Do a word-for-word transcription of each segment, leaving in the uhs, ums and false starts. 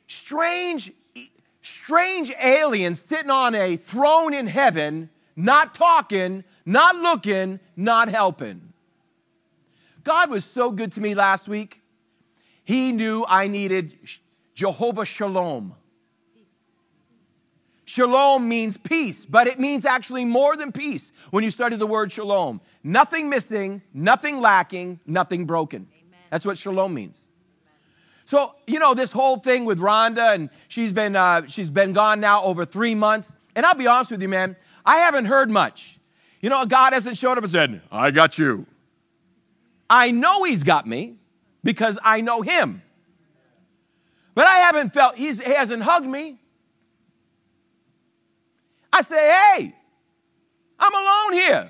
strange, strange aliens sitting on a throne in heaven, not talking, not looking, not helping. God was so good to me last week. He knew I needed Jehovah Shalom. Shalom means peace, but it means actually more than peace when you study the word shalom. Nothing missing, nothing lacking, nothing broken. Amen. That's what shalom means. So, you know, this whole thing with Rhonda, and she's been, uh, she's been gone now over three months. And I'll be honest with you, man, I haven't heard much. You know, God hasn't showed up and said, I got you. I know he's got me because I know him. But I haven't felt, he's, he hasn't hugged me. I say, hey, I'm alone here.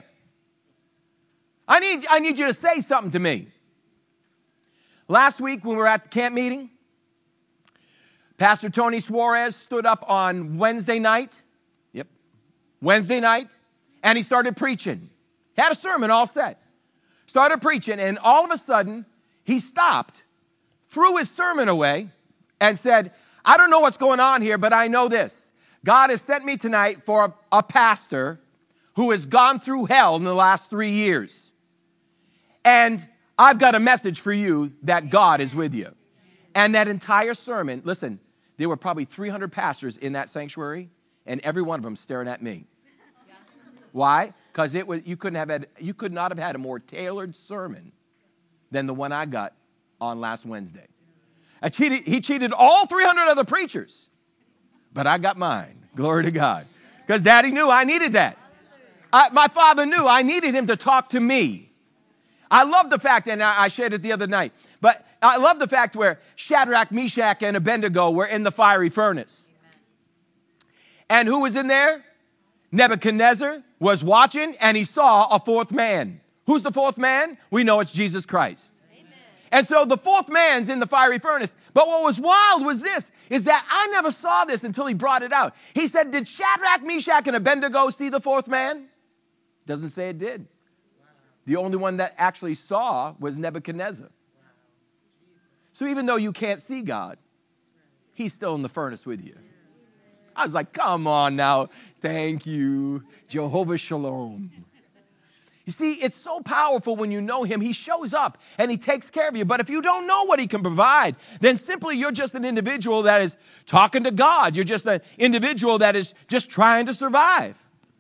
I need, I need you to say something to me. Last week when we were at the camp meeting, Pastor Tony Suarez stood up on Wednesday night. Yep, Wednesday night, and he started preaching. He had a sermon all set. Started preaching, and all of a sudden, he stopped, threw his sermon away, and said, I don't know what's going on here, but I know this. God has sent me tonight for a, a pastor who has gone through hell in the last three years. And I've got a message for you that God is with you. And that entire sermon, listen, there were probably three hundred pastors in that sanctuary, and every one of them staring at me. Why? Because it was you couldn't have had you could not have had a more tailored sermon than the one I got on last Wednesday. I cheated, he cheated all three hundred other preachers. But I got mine. Glory to God. Because Daddy knew I needed that. I, my father knew I needed him to talk to me. I love the fact, and I, I shared it the other night, but I love the fact where Shadrach, Meshach, and Abednego were in the fiery furnace. And who was in there? Nebuchadnezzar was watching, and he saw a fourth man. Who's the fourth man? We know it's Jesus Christ. Amen. And so the fourth man's in the fiery furnace. But what was wild was this, is that I never saw this until he brought it out. He said, did Shadrach, Meshach, and Abednego see the fourth man? Doesn't say it did. The only one that actually saw was Nebuchadnezzar. So even though you can't see God, he's still in the furnace with you. I was like, come on now. Thank you, Jehovah Shalom. You see, it's so powerful when you know him. He shows up and he takes care of you. But if you don't know what he can provide, then simply you're just an individual that is talking to God. You're just an individual that is just trying to survive.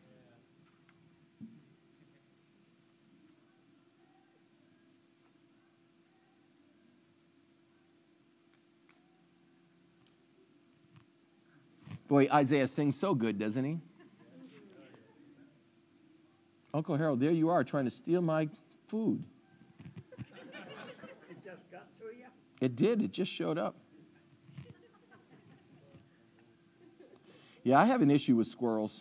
Boy, Isaiah sings so good, doesn't he? Uncle Harold, there you are trying to steal my food. It just got to you? It did. It just showed up. Yeah, I have an issue with squirrels.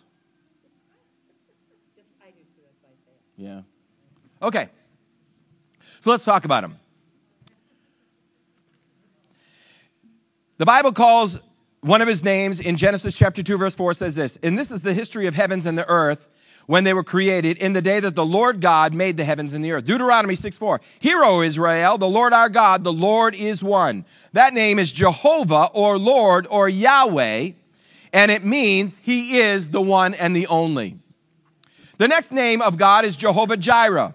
Just, I do too, that's why I say it. Yeah. Okay. So let's talk about them. The Bible calls one of his names in Genesis chapter two, verse four says this, and this is the history of heavens and the earth when they were created in the day that the Lord God made the heavens and the earth. Deuteronomy six four, hear, O Israel, the Lord our God, the Lord is one. That name is Jehovah or Lord or Yahweh, and it means he is the one and the only. The next name of God is Jehovah Jireh.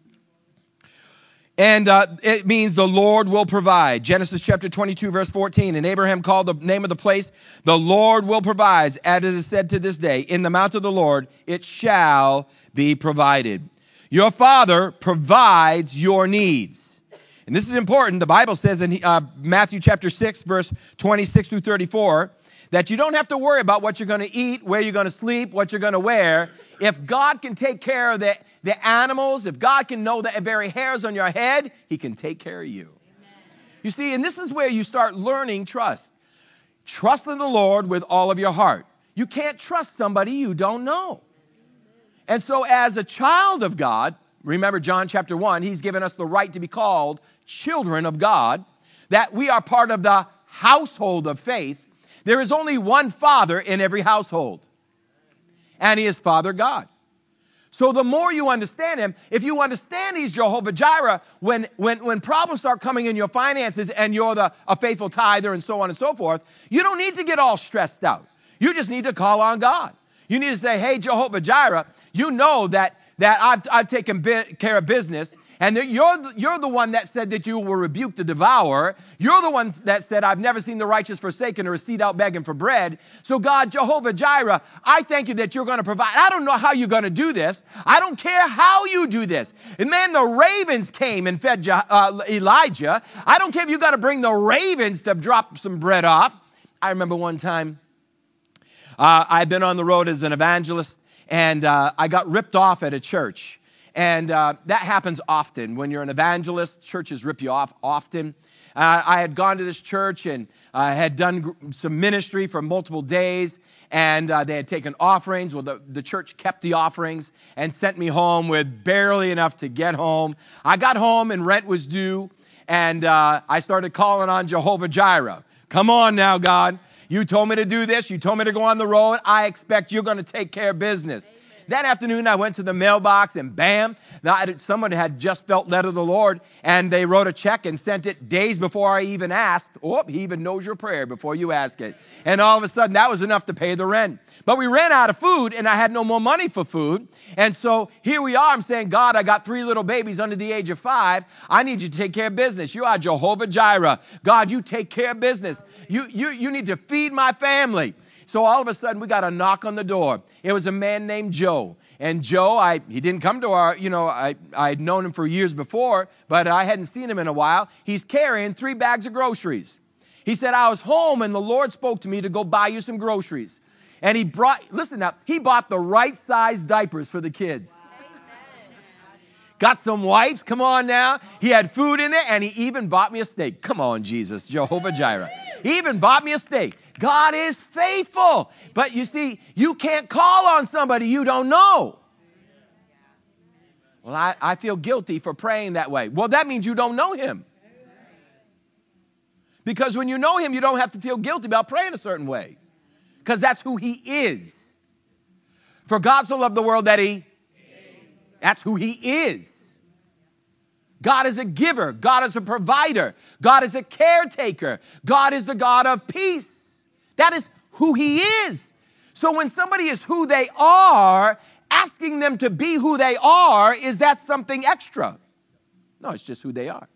And uh, it means the Lord will provide. Genesis chapter twenty-two, verse fourteen. And Abraham called the name of the place, the Lord will provide, as it is said to this day, in the mount of the Lord, it shall be provided. Your Father provides your needs. And this is important. The Bible says in uh, Matthew chapter six, verse twenty-six through thirty-four, that you don't have to worry about what you're going to eat, where you're going to sleep, what you're going to wear. If God can take care of the, the animals, if God can know the very hairs on your head, he can take care of you. Amen. You see, and this is where you start learning trust. Trust in the Lord with all of your heart. You can't trust somebody you don't know. And so as a child of God, remember John chapter one, he's given us the right to be called children of God, that we are part of the household of faith. There is only one Father in every household, and he is Father God. So the more you understand him, if you understand he's Jehovah Jireh, when, when, when problems start coming in your finances and you're the, a faithful tither and so on and so forth, you don't need to get all stressed out. You just need to call on God. You need to say, hey, Jehovah Jireh, you know that, that I've, I've taken bi- care of business. And you're, you're the one that said that you will rebuke the devourer. You're the one that said, I've never seen the righteous forsaken or a seed out begging for bread. So God, Jehovah Jireh, I thank you that you're going to provide. I don't know how you're going to do this. I don't care how you do this. And man, the ravens came and fed uh, Elijah. I don't care if you got to bring the ravens to drop some bread off. I remember one time uh, I'd been on the road as an evangelist, and uh, I got ripped off at a church. And uh, that happens often. When you're an evangelist, churches rip you off often. Uh, I had gone to this church and I uh, had done gr- some ministry for multiple days, and uh, they had taken offerings. Well, the, the church kept the offerings and sent me home with barely enough to get home. I got home and rent was due, and uh, I started calling on Jehovah Jireh. Come on now, God. You told me to do this. You told me to go on the road. I expect you're going to take care of business. That afternoon, I went to the mailbox, and bam, someone had just felt led of the Lord, and they wrote a check and sent it days before I even asked. Oh, he even knows your prayer before you ask it. And all of a sudden, that was enough to pay the rent. But we ran out of food, and I had no more money for food. And so here we are. I'm saying, God, I got three little babies under the age of five. I need you to take care of business. You are Jehovah Jireh. God, you take care of business. You, you, you need to feed my family. So all of a sudden, we got a knock on the door. It was a man named Joe. And Joe, I he didn't come to our, you know, I I'd known him for years before, but I hadn't seen him in a while. He's carrying three bags of groceries. He said, I was home, and the Lord spoke to me to go buy you some groceries. And he brought, listen now, he bought the right size diapers for the kids. Got some wipes, come on now. He had food in there, and he even bought me a steak. Come on, Jesus, Jehovah Jireh. He even bought me a steak. God is faithful. But you see, you can't call on somebody you don't know. Well, I, I feel guilty for praying that way. Well, that means you don't know him. Because when you know him, you don't have to feel guilty about praying a certain way. Because that's who he is. For God so loved the world that he... That's who he is. God is a giver. God is a provider. God is a caretaker. God is the God of peace. That is who he is. So when somebody is who they are, asking them to be who they are, is that something extra? No, it's just who they are.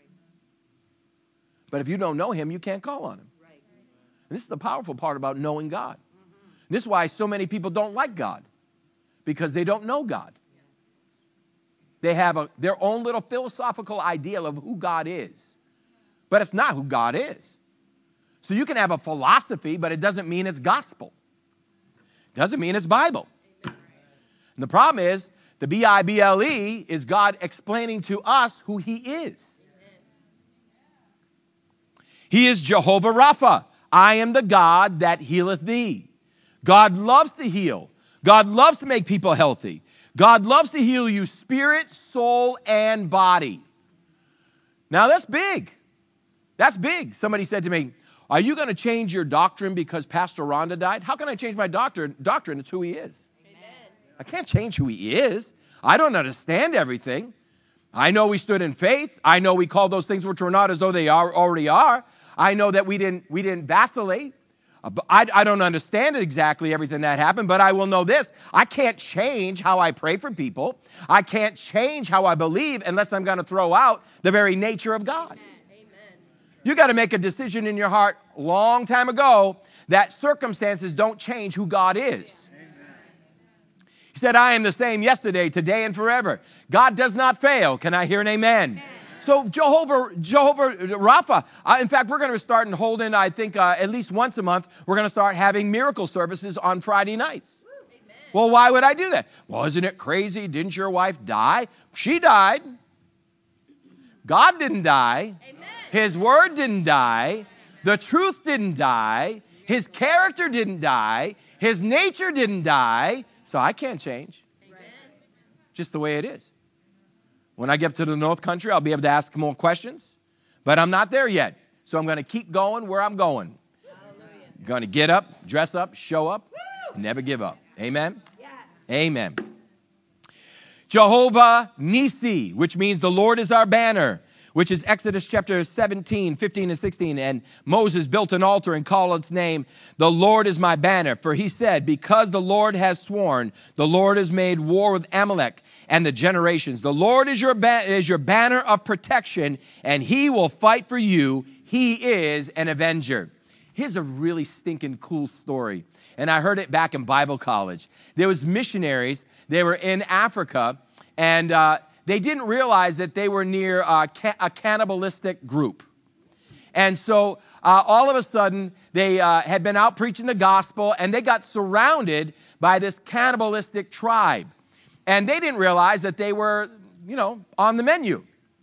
But if you don't know him, you can't call on him. And this is the powerful part about knowing God. This is why so many people don't like God, because they don't know God. They have a, their own little philosophical ideal of who God is. But it's not who God is. So you can have a philosophy, but it doesn't mean it's gospel. It doesn't mean it's Bible. And the problem is, the B I B L E is God explaining to us who he is. He is Jehovah Rapha. I am the God that healeth thee. God loves to heal. God loves to make people healthy. God loves to heal you spirit, soul, and body. Now that's big. That's big. Somebody said to me, are you going to change your doctrine because Pastor Rhonda died? How can I change my doctrine? Doctrine, it's who he is. Amen. I can't change who he is. I don't understand everything. I know we stood in faith. I know we called those things which were not as though they are, already are. I know that we didn't, we didn't vacillate. I, I don't understand exactly everything that happened, but I will know this. I can't change how I pray for people. I can't change how I believe unless I'm going to throw out the very nature of God. Amen. You got to make a decision in your heart a long time ago that circumstances don't change who God is. Amen. He said, I am the same yesterday, today, and forever. God does not fail. Can I hear an amen? Amen. So Jehovah, Jehovah Rapha, uh, in fact, we're going to start and hold in, I think, uh, at least once a month, we're going to start having miracle services on Friday nights. Amen. Well, why would I do that? Well, isn't it crazy? Didn't your wife die? She died. God didn't die. Amen. His word didn't die. The truth didn't die. His character didn't die. His nature didn't die. So I can't change. Amen. Just the way it is. When I get to the North Country, I'll be able to ask more questions. But I'm not there yet. So I'm going to keep going where I'm going. Hallelujah. I'm going to get up, dress up, show up, and never give up. Amen? Yes. Amen. Jehovah Nisi, which means the Lord is our banner, which is Exodus chapter seventeen, fifteen, and sixteen. And Moses built an altar and called its name, the Lord is my banner. For he said, because the Lord has sworn, the Lord has made war with Amalek and the generations. The Lord is your, ba- is your banner of protection, and he will fight for you. He is an avenger. Here's a really stinking cool story. And I heard it back in Bible college. There was missionaries. They were in Africa, and uh, they didn't realize that they were near uh, ca- a cannibalistic group. And so uh, all of a sudden, they uh, had been out preaching the gospel, and they got surrounded by this cannibalistic tribe. And they didn't realize that they were, you know, on the menu.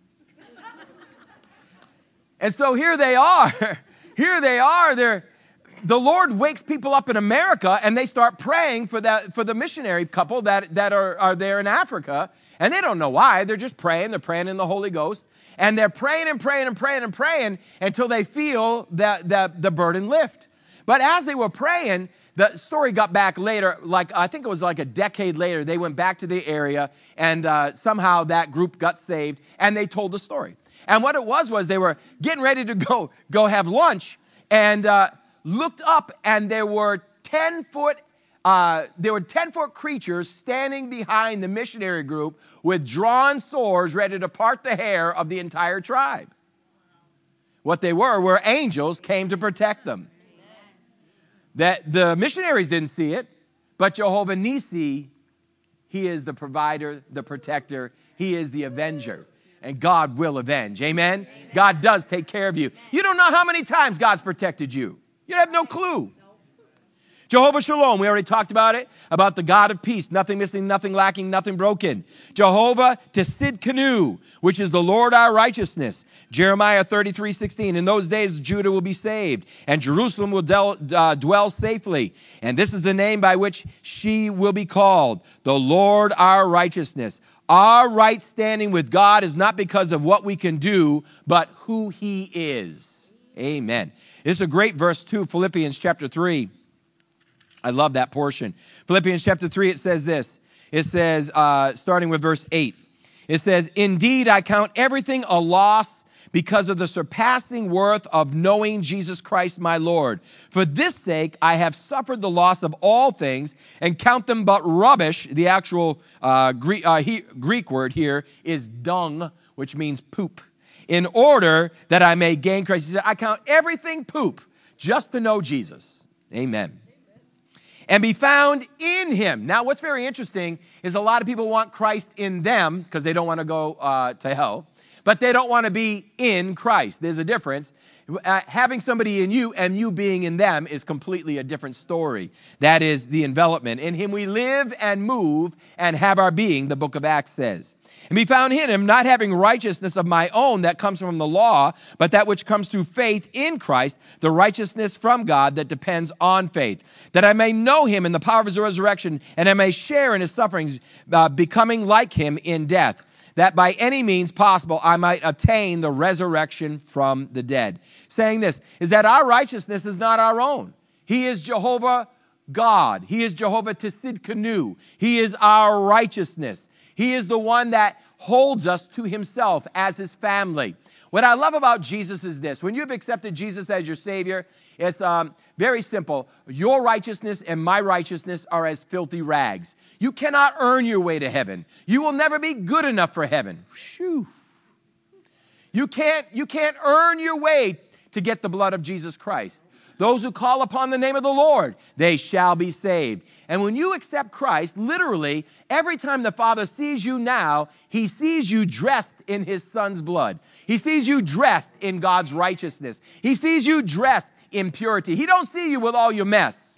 And so here they are. Here they are. They're The Lord wakes people up in America, and they start praying for that for the missionary couple that, that are, are there in Africa. And they don't know why. They're just praying. They're praying in the Holy Ghost. And they're praying and praying and praying and praying until they feel that, that the burden lift. But as they were praying, the story got back later, like I think it was like a decade later, they went back to the area, and uh, somehow that group got saved, and they told the story. And what it was was they were getting ready to go, go have lunch, and uh, looked up, and there were ten foot uh, there were ten foot creatures standing behind the missionary group with drawn swords ready to part the hair of the entire tribe. What they were were angels came to protect them. That the missionaries didn't see it, but Jehovah Nisi, he is the provider, the protector, he is the avenger. And God will avenge. Amen? Amen? God does take care of you. You don't know how many times God's protected you. You have no clue. Jehovah Shalom, we already talked about it, about the God of peace, nothing missing, nothing lacking, nothing broken. Jehovah Tsidkenu, which is the Lord our righteousness. Jeremiah thirty-three sixteen, in those days Judah will be saved, and Jerusalem will del, uh, dwell safely. And this is the name by which she will be called, the Lord our righteousness. Our right standing with God is not because of what we can do, but who he is. Amen. This is a great verse too, Philippians chapter three. I love that portion. Philippians chapter three, it says this. It says, uh, starting with verse eight, it says, indeed, I count everything a loss because of the surpassing worth of knowing Jesus Christ my Lord. For this sake, I have suffered the loss of all things and count them but rubbish. The actual uh, Greek, uh, he, Greek word here is dung, which means poop. In order that I may gain Christ. He said, I count everything poop just to know Jesus. Amen. And be found in him. Now, what's very interesting is a lot of people want Christ in them because they don't want to go uh, to hell, but they don't want to be in Christ. There's a difference. Uh, having somebody in you and you being in them is completely a different story. That is the envelopment. In him we live and move and have our being, the book of Acts says. And be found in him, not having righteousness of my own that comes from the law, but that which comes through faith in Christ, the righteousness from God that depends on faith, that I may know him in the power of his resurrection, and I may share in his sufferings, uh, becoming like him in death, that by any means possible I might attain the resurrection from the dead. Saying this is that our righteousness is not our own. He is Jehovah God. He is Jehovah Tsidkenu. He is our righteousness. He is the one that holds us to himself as his family. What I love about Jesus is this. When you've accepted Jesus as your Savior, it's um, very simple. Your righteousness and my righteousness are as filthy rags. You cannot earn your way to heaven. You will never be good enough for heaven. Whew. You can't, you can't earn your way to get the blood of Jesus Christ. Those who call upon the name of the Lord, they shall be saved. And when you accept Christ, literally, every time the Father sees you now, he sees you dressed in his Son's blood. He sees you dressed in God's righteousness. He sees you dressed in purity. He don't see you with all your mess.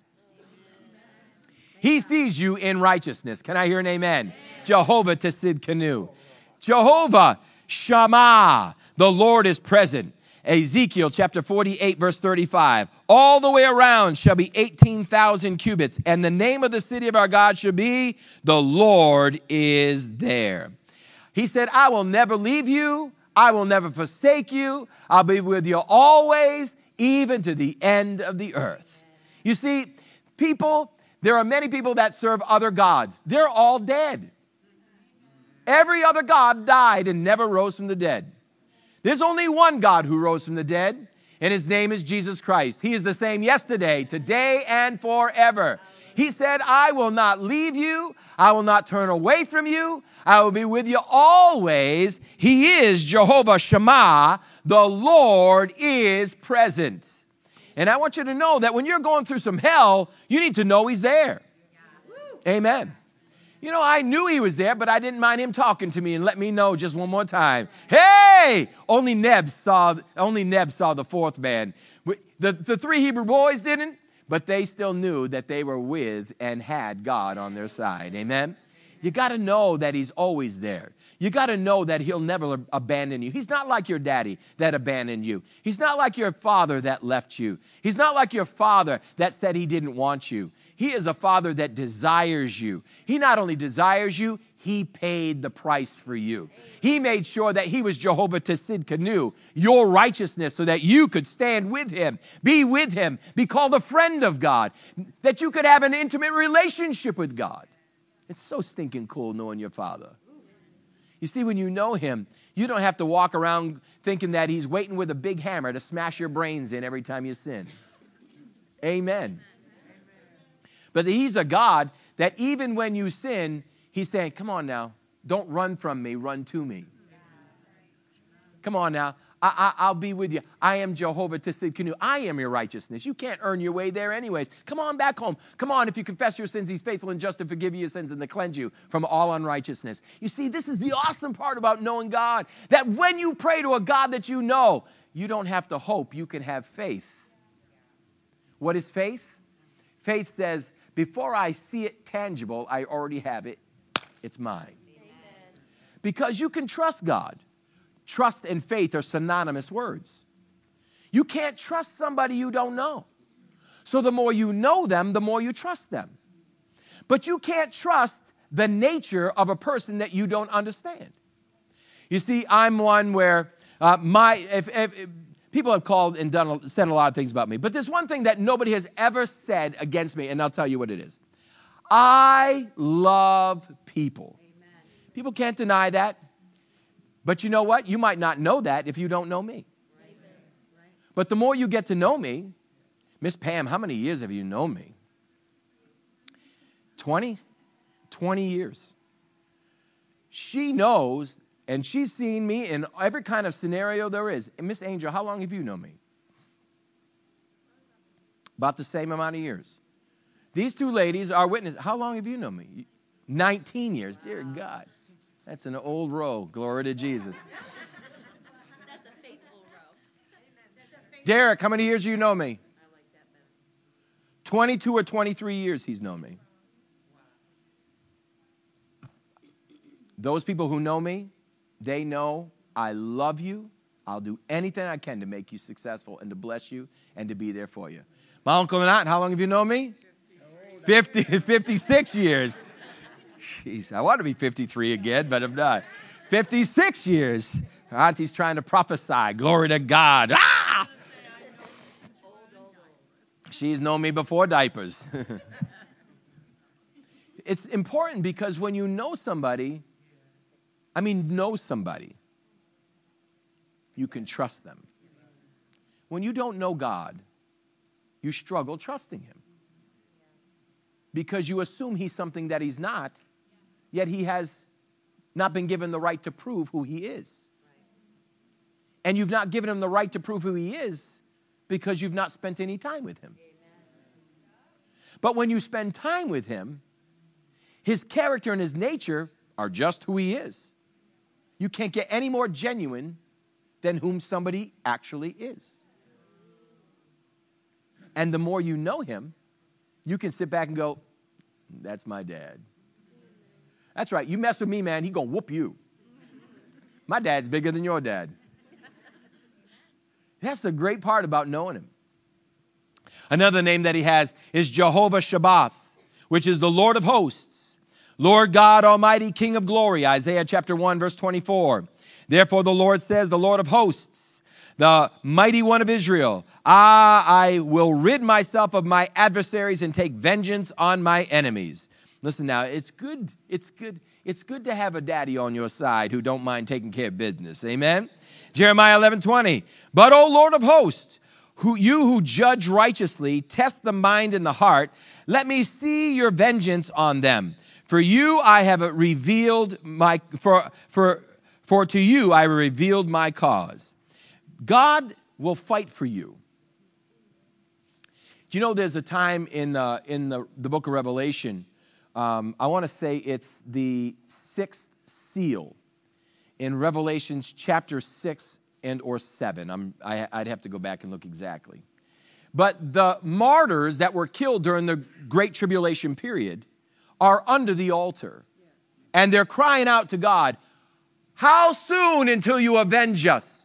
He sees you in righteousness. Can I hear an amen? Jehovah Tsidkenu. Jehovah Shammah. The Lord is present. Ezekiel chapter forty-eight, verse thirty-five. All the way around shall be eighteen thousand cubits, and the name of the city of our God shall be, the Lord is there. He said, I will never leave you. I will never forsake you. I'll be with you always, even to the end of the earth. You see, people, there are many people that serve other gods. They're all dead. Every other god died and never rose from the dead. There's only one God who rose from the dead, and his name is Jesus Christ. He is the same yesterday, today, and forever. He said, I will not leave you. I will not turn away from you. I will be with you always. He is Jehovah Shammah. The Lord is present. And I want you to know that when you're going through some hell, you need to know he's there. Amen. You know, I knew he was there, but I didn't mind him talking to me and let me know just one more time. Hey! Only Neb saw, only Neb saw the fourth man. The, the three Hebrew boys didn't, but they still knew that they were with and had God on their side. Amen? You got to know that he's always there. You got to know that he'll never abandon you. He's not like your daddy that abandoned you. He's not like your father that left you. He's not like your father that said he didn't want you. He is a father that desires you. He not only desires you, he paid the price for you. He made sure that he was Jehovah Tsidkenu, your righteousness, so that you could stand with him, be with him, be called a friend of God, that you could have an intimate relationship with God. It's so stinking cool knowing your father. You see, when you know him, you don't have to walk around thinking that he's waiting with a big hammer to smash your brains in every time you sin. Amen. But he's a God that even when you sin, he's saying, come on now, don't run from me, run to me. Come on now, I, I, I'll be with you. I am Jehovah Tsidkenu. I am your righteousness. You can't earn your way there anyways. Come on back home. Come on, if you confess your sins, he's faithful and just to forgive you your sins and to cleanse you from all unrighteousness. You see, this is the awesome part about knowing God, that when you pray to a God that you know, you don't have to hope, you can have faith. What is faith? Faith says, before I see it tangible, I already have it. It's mine. Amen. Because you can trust God. Trust and faith are synonymous words. You can't trust somebody you don't know. So the more you know them, the more you trust them. But you can't trust the nature of a person that you don't understand. You see, I'm one where uh, my... If, if, if, people have called and done said a lot of things about me. But there's one thing that nobody has ever said against me, and I'll tell you what it is. I love people. Amen. People can't deny that. But you know what? You might not know that if you don't know me. Right. But the more you get to know me, Miss Pam, how many years have you known me? twenty? twenty years. She knows. And she's seen me in every kind of scenario there is. And Miss Angel, how long have you known me? About the same amount of years. These two ladies are witnesses. How long have you known me? nineteen years. Dear God. That's an old row. Glory to Jesus. That's a faithful row. Derek, how many years do you know me? I like that better. twenty-two or twenty-three years he's known me. Those people who know me, they know I love you. I'll do anything I can to make you successful and to bless you and to be there for you. My Uncle Nat, how long have you known me? fifty, fifty-six years. Jeez, I want to be fifty-three again, but I'm not. fifty-six years. Auntie's trying to prophesy. Glory to God. Ah! She's known me before diapers. It's important because when you know somebody, I mean, know somebody, you can trust them. When you don't know God, you struggle trusting him because you assume he's something that he's not, yet he has not been given the right to prove who he is. And you've not given him the right to prove who he is because you've not spent any time with him. But when you spend time with him, his character and his nature are just who he is. You can't get any more genuine than whom somebody actually is. And the more you know him, you can sit back and go, that's my dad. That's right. You mess with me, man, he gonna whoop you. My dad's bigger than your dad. That's the great part about knowing him. Another name that he has is Jehovah Shabbath, which is the Lord of hosts. Lord God Almighty, King of glory, Isaiah chapter one, verse twenty-four. Therefore the Lord says, the Lord of hosts, the mighty one of Israel, ah, I will rid myself of my adversaries and take vengeance on my enemies. Listen now, it's good, it's good, it's good to have a daddy on your side who don't mind taking care of business. Amen? Jeremiah eleven twenty. But, O Lord of hosts, who you who judge righteously, test the mind and the heart, let me see your vengeance on them. For you I have revealed my for for for to you I revealed my cause. God will fight for you. Do you know there's a time in the in the, the book of Revelation? Um, I want to say it's the sixth seal in Revelations chapter six and or seven. I'm, I, I'd have to go back and look exactly. But the martyrs that were killed during the Great Tribulation period are under the altar. And they're crying out to God, how soon until you avenge us?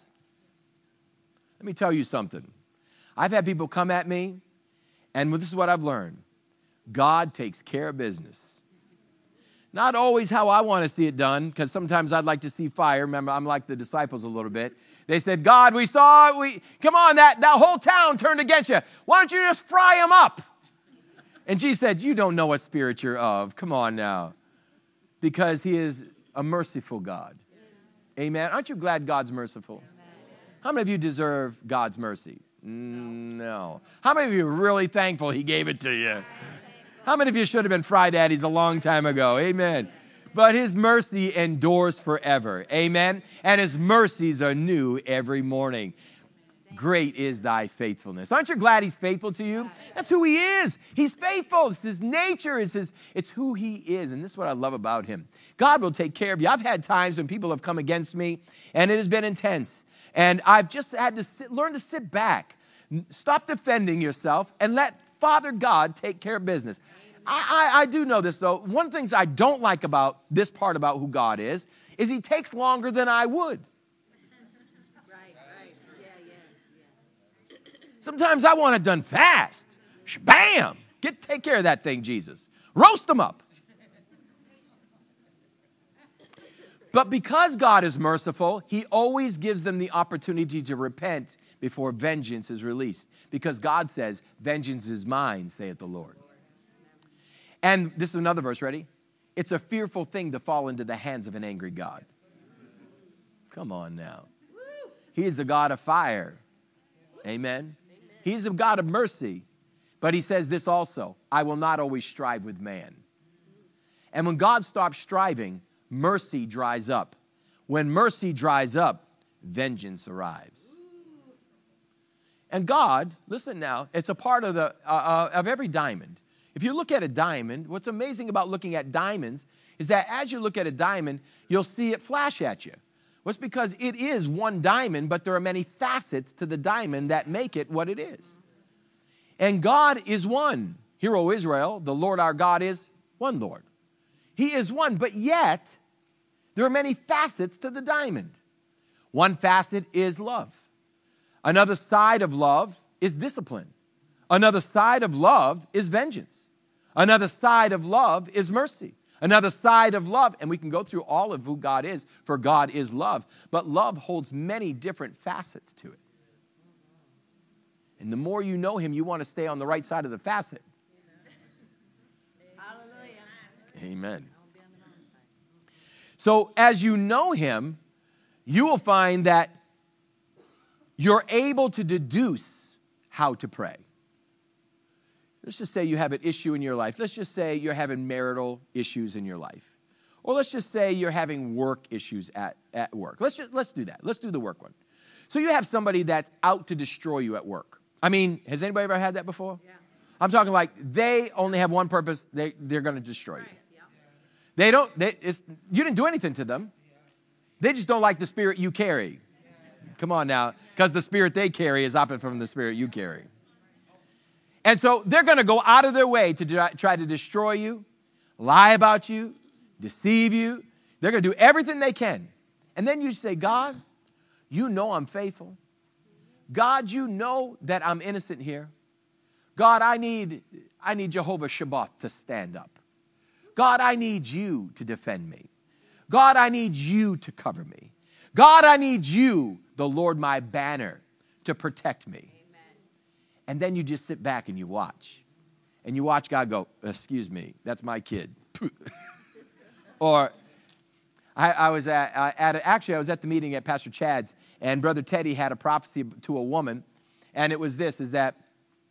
Let me tell you something. I've had people come at me, and this is what I've learned. God takes care of business. Not always how I want to see it done, because sometimes I'd like to see fire. Remember, I'm like the disciples a little bit. They said, God, we saw, we come on, that, that whole town turned against you. Why don't you just fry them up? And Jesus said, you don't know what spirit you're of. Come on now. Because he is a merciful God. Amen. Aren't you glad God's merciful? How many of you deserve God's mercy? No. How many of you are really thankful he gave it to you? How many of you should have been fry daddies a long time ago? Amen. But his mercy endures forever. Amen. And his mercies are new every morning. Great is thy faithfulness. Aren't you glad he's faithful to you? That's who he is. He's faithful. It's his nature. It's, his, it's who he is. And this is what I love about him. God will take care of you. I've had times when people have come against me, and it has been intense. And I've just had to sit, learn to sit back. Stop defending yourself and let Father God take care of business. I, I, I do know this, though. One of the things I don't like about this part about who God is, is he takes longer than I would. Right, right. Yeah, yeah, yeah. Sometimes I want it done fast. Bam! Get, take care of that thing, Jesus. Roast them up. But because God is merciful, he always gives them the opportunity to repent before vengeance is released. Because God says, vengeance is mine, saith the Lord. And this is another verse, ready? It's a fearful thing to fall into the hands of an angry God. Come on now. He is the God of fire. Amen. He is the God of mercy. But he says this also, I will not always strive with man. And when God stops striving, mercy dries up. When mercy dries up, vengeance arrives. And God, listen now, it's a part of the uh, uh, of every diamond. If you look at a diamond, what's amazing about looking at diamonds is that as you look at a diamond, you'll see it flash at you. Well, it's because it is one diamond, but there are many facets to the diamond that make it what it is. And God is one. Hear, O Israel, the Lord our God is one Lord. He is one, but yet there are many facets to the diamond. One facet is love. Another side of love is discipline. Another side of love is vengeance. Another side of love is mercy. Another side of love, and we can go through all of who God is, for God is love. But love holds many different facets to it. And the more you know him, you want to stay on the right side of the facet. Hallelujah. Amen. So as you know him, you will find that you're able to deduce how to pray. Let's just say you have an issue in your life. Let's just say you're having marital issues in your life. Or let's just say you're having work issues at, at work. Let's just, let's do that. Let's do the work one. So you have somebody that's out to destroy you at work. I mean, has anybody ever had that before? Yeah. I'm talking like they only have one purpose. They, they're going to destroy you. Yeah. They don't, they, it's, you didn't do anything to them. They just don't like the spirit you carry. Come on now, because the spirit they carry is opposite from the spirit you carry. And so they're going to go out of their way to try to destroy you, lie about you, deceive you. They're going to do everything they can. And then you say, God, you know I'm faithful. God, you know that I'm innocent here. God, I need, I need Jehovah Shabbat to stand up. God, I need you to defend me. God, I need you to cover me. God, I need you, the Lord my banner, to protect me. And then you just sit back and you watch. And you watch God go, excuse me, that's my kid. Or I, I was at, uh, at a, actually I was at the meeting at Pastor Chad's, and Brother Teddy had a prophecy to a woman, and it was this: is that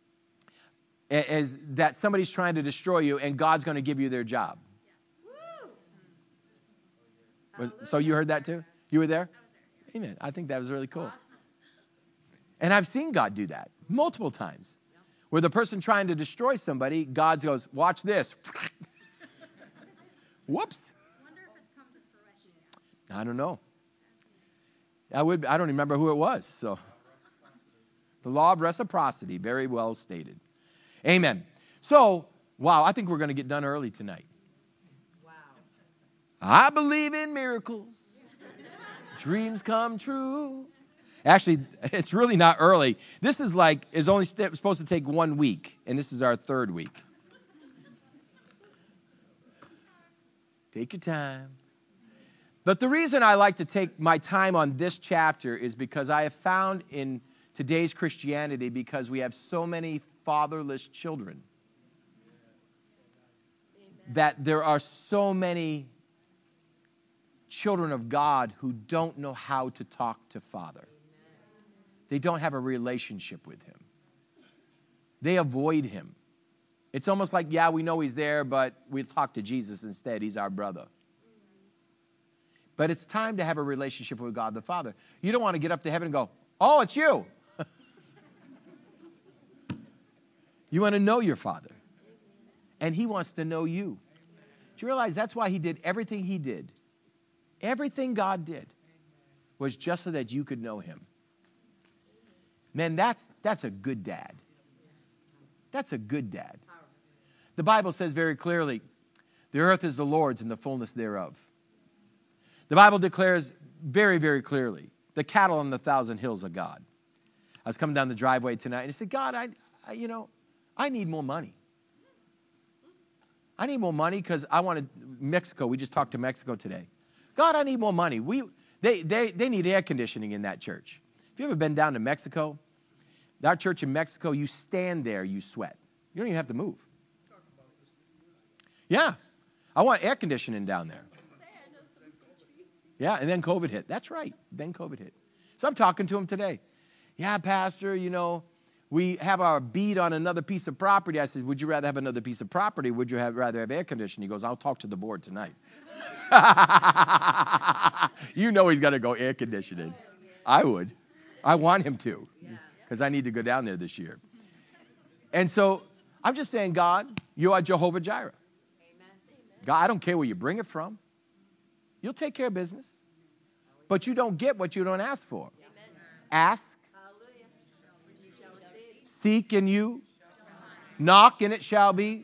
is that somebody's trying to destroy you, and God's going to give you their job. Was, so you heard that too? You were there? Amen. I think that was really cool. And I've seen God do that multiple times. Where the person trying to destroy somebody, God goes, watch this. Whoops. Wonder if it's come to fruition yet. I don't know. I would. I don't remember who it was. So, the law of reciprocity, very well stated. Amen. So, wow, I think we're going to get done early tonight. Wow. I believe in miracles. Dreams come true. Actually, it's really not early. This is like, is only st- supposed to take one week, and this is our third week. Take your time. But the reason I like to take my time on this chapter is because I have found in today's Christianity, because we have so many fatherless children, that there are so many children of God who don't know how to talk to Father. They don't have a relationship with him. They avoid him. It's almost like, yeah, we know he's there, but we'll talk to Jesus instead. He's our brother. But it's time to have a relationship with God the Father. You don't want to get up to heaven and go, oh, it's you. You want to know your Father. And he wants to know you. Do you realize that's why he did everything he did? Everything God did was just so that you could know him. Man, that's, that's a good dad. That's a good dad. The Bible says very clearly, the earth is the Lord's and the fullness thereof. The Bible declares very, very clearly, the cattle on the thousand hills of God. I was coming down the driveway tonight and I said, God, I, I you know, I need more money. I need more money because I wanted Mexico. We just talked to Mexico today. God, I need more money. We, they, they, they need air conditioning in that church. If you ever been down to Mexico, our church in Mexico, you stand there, you sweat. You don't even have to move. Yeah. I want air conditioning down there. Yeah, and then COVID hit. That's right. Then COVID hit. So I'm talking to him today. Yeah, Pastor, you know, we have our bead on another piece of property. I said, would you rather have another piece of property? Would you have, rather have air conditioning? He goes, I'll talk to the board tonight. You know he's got to go air conditioning. I would. I want him to, because I need to go down there this year. And so I'm just saying, God, you are Jehovah Jireh. God, I don't care where you bring it from. You'll take care of business. But you don't get what you don't ask for. Ask, seek, and you knock, and it shall be.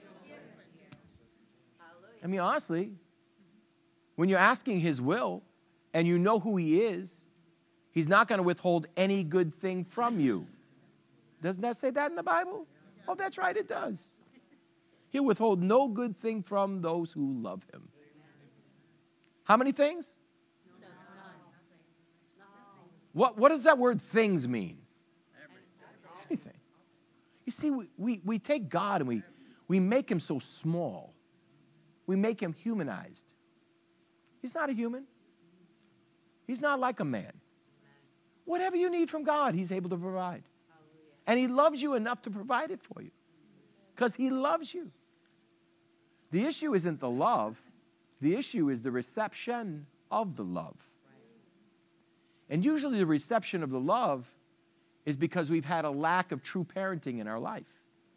I mean, honestly, when you're asking his will and you know who he is, he's not going to withhold any good thing from you. Doesn't that say that in the Bible? Oh, that's right, it does. He'll withhold no good thing from those who love him. How many things? What, what does that word things mean? Anything. You see, we, we, we take God and we, we make him so small. We make him humanized. He's not a human. He's not like a man. Whatever you need from God, he's able to provide. And he loves you enough to provide it for you. Because he loves you. The issue isn't the love. The issue is the reception of the love. And usually the reception of the love is because we've had a lack of true parenting in our life.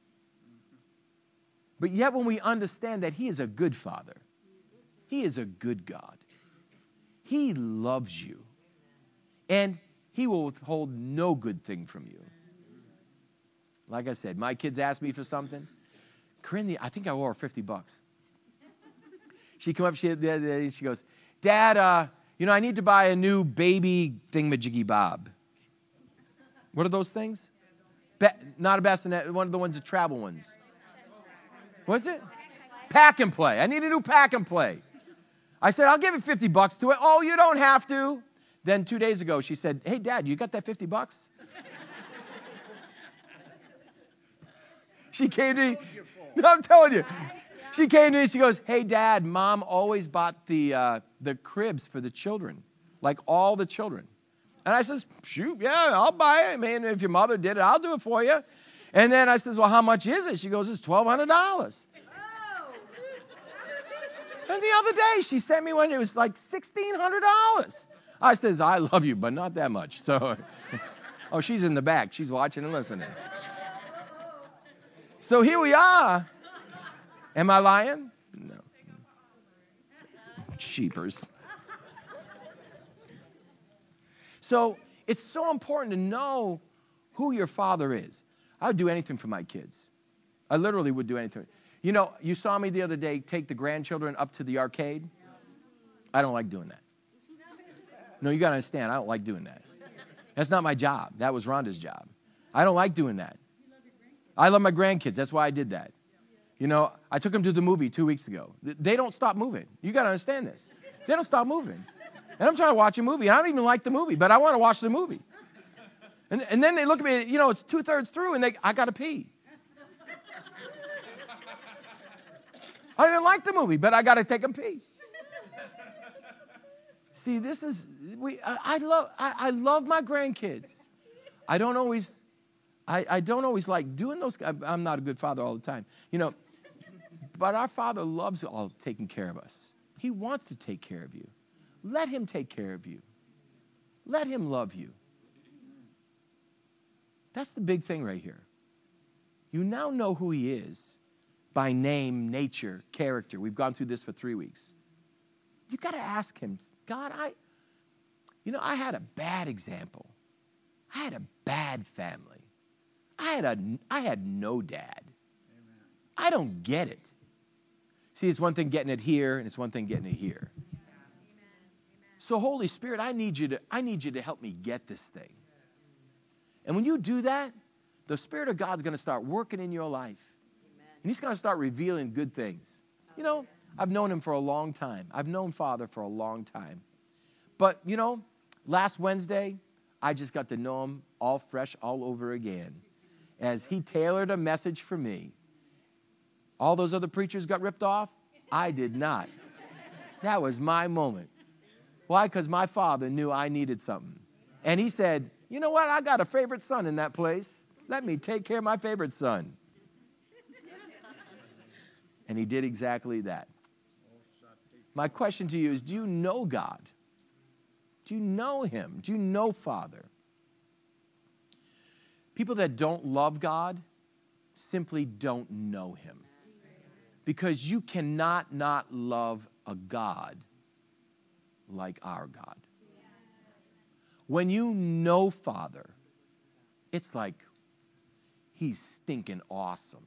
But yet when we understand that he is a good father, he is a good God, he loves you, and he will withhold no good thing from you. Like I said, my kids asked me for something. Corinne, I think I owe her fifty bucks. She came up, she, she goes, Dad, uh, you know, I need to buy a new baby thingamajiggy bob. What are those things? Be, not a bassinet, one of the ones, the travel ones. What's it? Pack and play. I need a new pack and play. I said, I'll give you fifty bucks to it. Oh, you don't have to. Then two days ago, she said, hey, Dad, you got that fifty bucks? She came to me. No, I'm telling you. She came to me, she goes, hey, Dad, Mom always bought the, uh, the cribs for the children, like all the children. And I says, shoot, yeah, I'll buy it. I mean, if your mother did it, I'll do it for you. And then I says, well, how much is it? She goes, it's twelve hundred dollars. And the other day, she sent me one, it was like sixteen hundred dollars. I says, I love you, but not that much. So, oh, she's in the back. She's watching and listening. So here we are. Am I lying? No. Cheapers. So it's so important to know who your father is. I would do anything for my kids. I literally would do anything. You know, you saw me the other day take the grandchildren up to the arcade. I don't like doing that. No, you got to understand, I don't like doing that. That's not my job. That was Rhonda's job. I don't like doing that. I love my grandkids. That's why I did that. You know, I took them to the movie two weeks ago. They don't stop moving. You got to understand this. They don't stop moving. And I'm trying to watch a movie. I don't even like the movie, but I want to watch the movie. And, and then they look at me, you know, it's two-thirds through, and they, I got to pee. I didn't like the movie, but I got to take them pee. See, this is, we. I, I love I, I love my grandkids. I don't always, I, I don't always like doing those. I'm not a good father all the time, you know. But our Father loves all taking care of us. He wants to take care of you. Let him take care of you. Let him love you. That's the big thing right here. You now know who he is by name, nature, character. We've gone through this for three weeks. You got to ask him, God, I, you know, I had a bad example. I had a bad family. I had a, I had no dad. Amen. I don't get it. See, it's one thing getting it here, and it's one thing getting it here. So, Holy Spirit, I need you to, I need you to help me get this thing. And when you do that, the Spirit of God's going to start working in your life. And he's going to start revealing good things. You know, I've known him for a long time. I've known Father for a long time. But, you know, last Wednesday, I just got to know him all fresh all over again as he tailored a message for me. All those other preachers got ripped off. I did not. That was my moment. Why? Because my Father knew I needed something. And he said, you know what? I got a favorite son in that place. Let me take care of my favorite son. And he did exactly that. My question to you is, do you know God? Do you know him? Do you know Father? People that don't love God simply don't know him. Because you cannot not love a God like our God. When you know Father, it's like he's stinking awesome.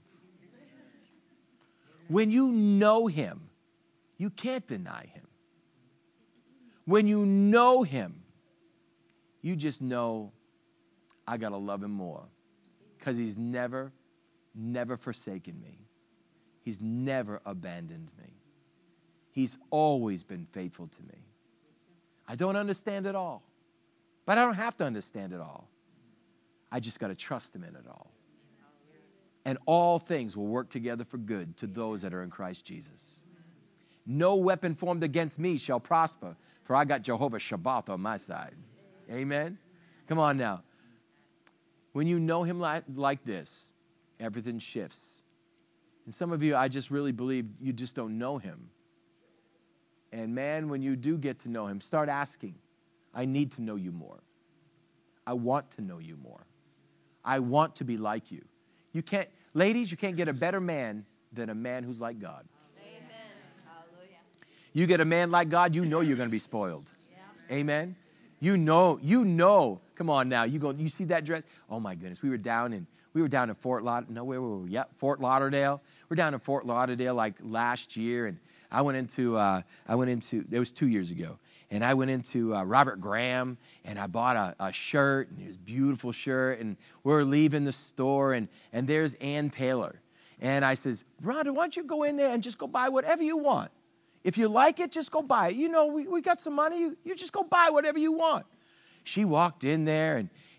When you know him, you can't deny him. When you know him, you just know, I got to love him more. Because he's never, never forsaken me. He's never abandoned me. He's always been faithful to me. I don't understand it all. But I don't have to understand it all. I just got to trust him in it all. And all things will work together for good to those that are in Christ Jesus. No weapon formed against me shall prosper, for I got Jehovah Shabbat on my side. Amen? Come on now. When you know him like, like this, everything shifts. And some of you, I just really believe you just don't know him. And man, when you do get to know him, start asking, I need to know you more. I want to know you more. I want to be like you. You can't, ladies, you can't get a better man than a man who's like God. Amen. Hallelujah. You get a man like God, you know you're going to be spoiled. Yeah. Amen. You know, you know. Come on now. You go, you see that dress? Oh my goodness. We were down in, we were down in Fort Lauderdale. No, where were we? Yep, Fort Lauderdale. We're down in Fort Lauderdale like last year. And I went into, uh, I went into, it was two years ago. And I went into uh, Robert Graham, and I bought a, a shirt, and it was a beautiful shirt, and we were leaving the store, and, and there's Ann Paler. And I says, Rhonda, why don't you go in there and just go buy whatever you want? If you like it, just go buy it. You know, we, we got some money. You, you just go buy whatever you want. She walked in there, and,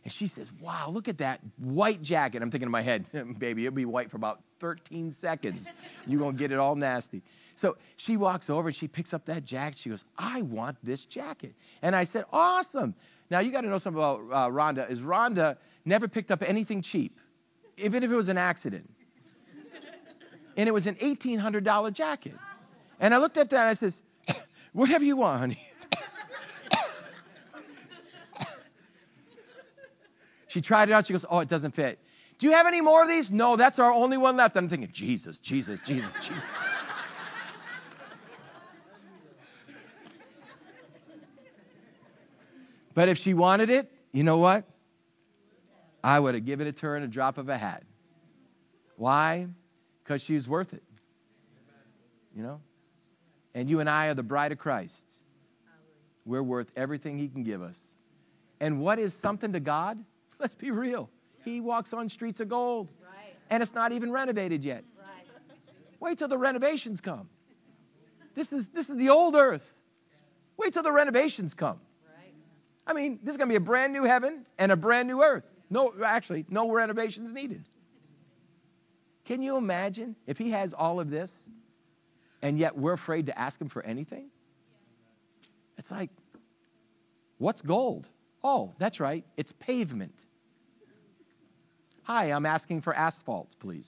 And she says, wow, look at that white jacket. I'm thinking in my head, baby, it'll be white for about thirteen seconds. You're going to get it all nasty. So she walks over and she picks up that jacket. She goes, I want this jacket. And I said, awesome. Now, you got to know something about uh, Rhonda, is Rhonda never picked up anything cheap, even if it was an accident. And it was an eighteen hundred dollars jacket. And I looked at that and I says, whatever you want, honey. She tried it out. She goes, oh, it doesn't fit. Do you have any more of these? No, that's our only one left. I'm thinking, Jesus, Jesus, Jesus, Jesus. But if she wanted it, you know what? I would have given it to her in a drop of a hat. Why? Because she was worth it. You know? And you and I are the bride of Christ. We're worth everything he can give us. And what is something to God? Let's be real. He walks on streets of gold. Right. And it's not even renovated yet. Right. Wait till the renovations come. This is, this is the old earth. Wait till the renovations come. Right. I mean, this is going to be a brand new heaven and a brand new earth. No, actually, no renovations needed. Can you imagine if he has all of this and yet we're afraid to ask him for anything? It's like, what's gold? Oh, that's right. It's pavement. Hi, I'm asking for asphalt, please.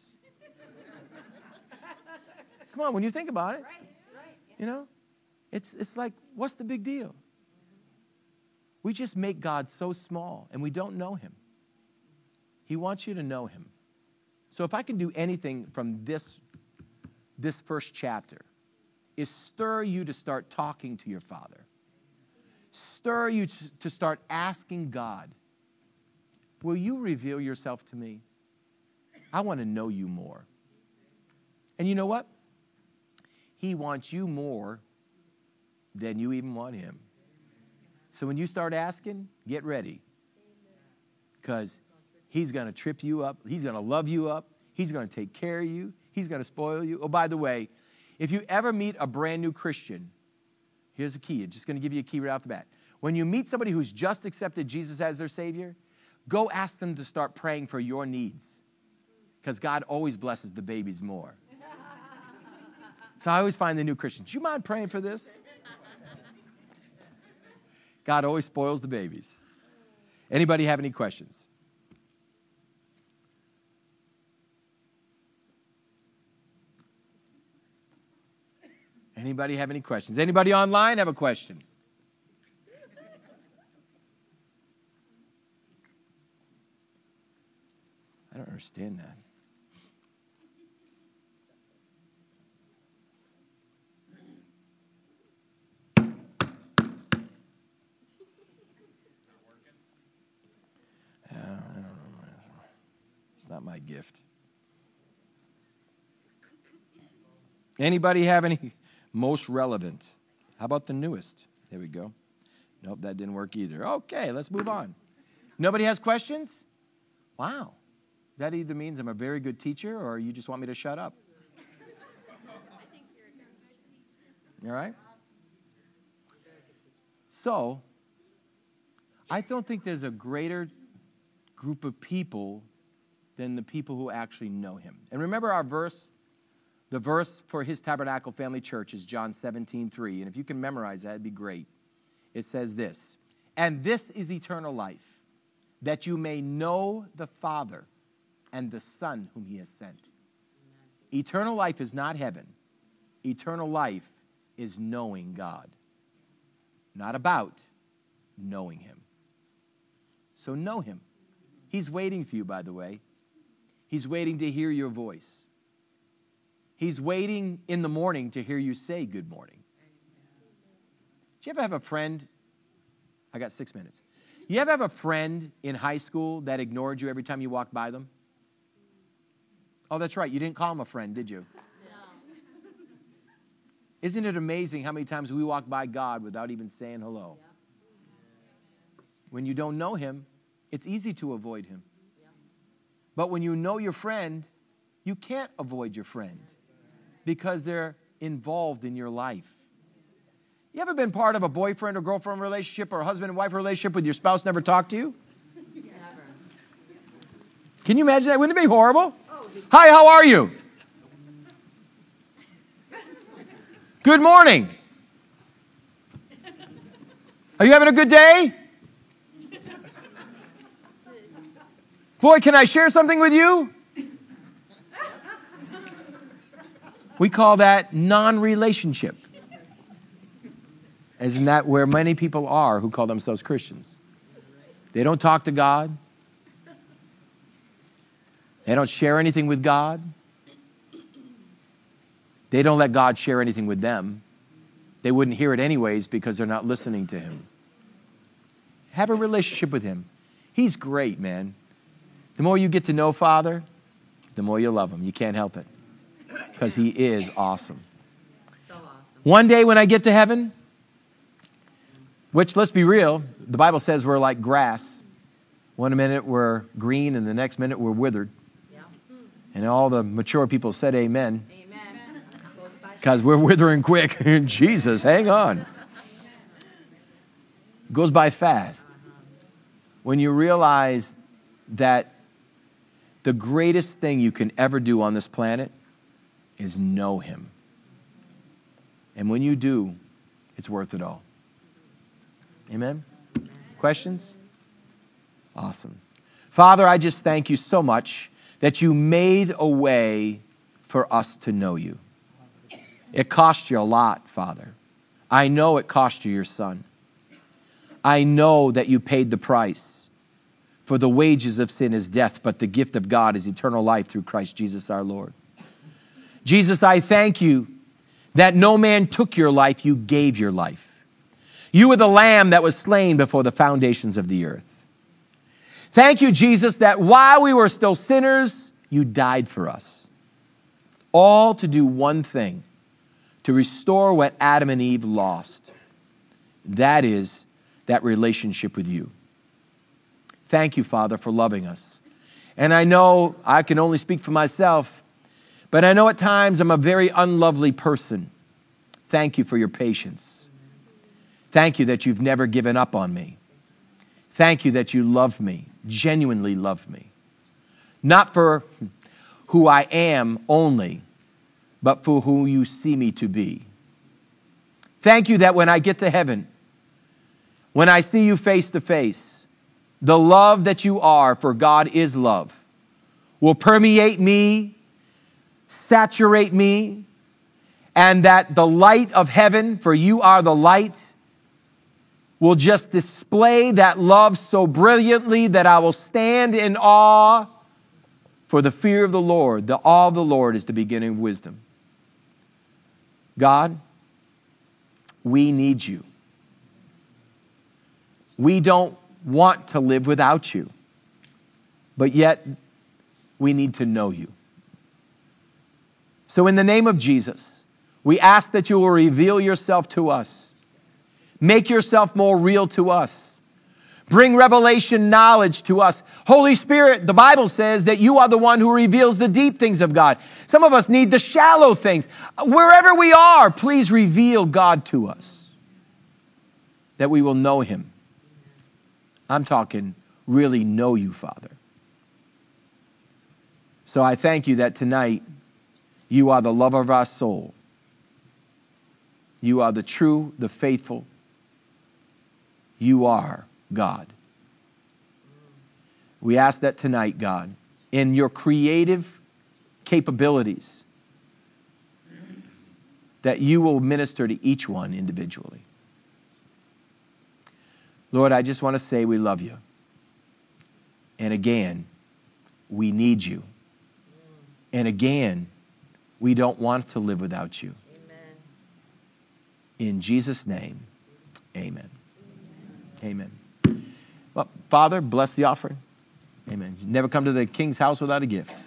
Come on, when you think about it, Right. Right. Yeah. you know, it's, it's like, what's the big deal? We just make God so small and we don't know him. He wants you to know him. So if I can do anything from this, this first chapter, is stir you to start talking to your Father. Stir you to start asking God, will you reveal yourself to me? I want to know you more. And you know what? He wants you more than you even want him. So when you start asking, get ready. Because he's going to trip you up. He's going to love you up. He's going to take care of you. He's going to spoil you. Oh, by the way, if you ever meet a brand new Christian, here's the key. I'm just going to give you a key right off the bat. When you meet somebody who's just accepted Jesus as their Savior, go ask them to start praying for your needs. Because God always blesses the babies more. So I always find the new Christians, do you mind praying for this? God always spoils the babies. Anybody have any questions? Anybody have any questions? Anybody online have a question? I don't understand that. Yeah, I don't know. It's not my gift. Anybody have any most relevant? How about the newest? There we go. Nope, that didn't work either. Okay, let's move on. Nobody has questions? Wow. That either means I'm a very good teacher or you just want me to shut up. I think you're a good teacher. All right? So, I don't think there's a greater group of people than the people who actually know him. And remember our verse? The verse for His Tabernacle Family Church is John seventeen three. And if you can memorize that, it'd be great. It says this, and this is eternal life, that you may know the Father and the Son whom he has sent. Amen. Eternal life is not heaven. Eternal life is knowing God. Not about knowing him. So know him. He's waiting for you, by the way. He's waiting to hear your voice. He's waiting in the morning to hear you say good morning. Do you ever have a friend? I got six minutes. You ever have a friend in high school that ignored you every time you walked by them? Oh, that's right. You didn't call him a friend, did you? No. Isn't it amazing how many times we walk by God without even saying hello? Yeah. When you don't know him, it's easy to avoid him. Yeah. But when you know your friend, you can't avoid your friend because they're involved in your life. You ever been part of a boyfriend or girlfriend relationship or a husband and wife relationship with your spouse never talked to you? Yeah. Can you imagine that? Wouldn't it be horrible? Hi, how are you? Good morning. Are you having a good day? Boy, can I share something with you? We call that non-relationship. Isn't that where many people are who call themselves Christians? They don't talk to God. They don't share anything with God. They don't let God share anything with them. They wouldn't hear it anyways because they're not listening to him. Have a relationship with him. He's great, man. The more you get to know Father, the more you love him. You can't help it because he is awesome. So awesome. One day when I get to heaven, which, let's be real, the Bible says we're like grass. One minute we're green and the next minute we're withered. Yeah. And all the mature people said amen. Amen. Because we're withering quick. Jesus, hang on. Goes by fast. When you realize that the greatest thing you can ever do on this planet is know him. And when you do, it's worth it all. Amen? Questions? Awesome. Father, I just thank you so much that you made a way for us to know you. It cost you a lot, Father. I know it cost you your son. I know that you paid the price. For the wages of sin is death, but the gift of God is eternal life through Christ Jesus our Lord. Jesus, I thank you that no man took your life, you gave your life. You were the lamb that was slain before the foundations of the earth. Thank you, Jesus, that while we were still sinners, you died for us. All to do one thing, to restore what Adam and Eve lost. That is that relationship with you. Thank you, Father, for loving us. And I know I can only speak for myself, but I know at times I'm a very unlovely person. Thank you for your patience. Thank you that you've never given up on me. Thank you that you love me, genuinely love me. Not for who I am only, but for who you see me to be. Thank you that when I get to heaven, when I see you face to face, the love that you are, for God is love, will permeate me, saturate me, and that the light of heaven, for you are the light, will just display that love so brilliantly that I will stand in awe. For the fear of the Lord, the awe of the Lord is the beginning of wisdom. God, we need you. We don't want to live without you, but yet we need to know you. So in the name of Jesus, we ask that you will reveal yourself to us. Make yourself more real to us. Bring revelation knowledge to us. Holy Spirit, the Bible says that you are the one who reveals the deep things of God. Some of us need the shallow things. Wherever we are, please reveal God to us, that we will know him. I'm talking really know you, Father. So I thank you that tonight you are the lover of our soul. You are the true, the faithful. You are God. We ask that tonight, God, in your creative capabilities, that you will minister to each one individually. Lord, I just want to say we love you. And again, we need you. And again, we don't want to live without you. Amen. In Jesus' name, amen. Amen. Well, Father, bless the offering. Amen. You never come to the King's house without a gift.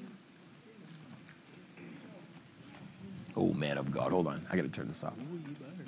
Oh, man of God. Hold on. I got to turn this off.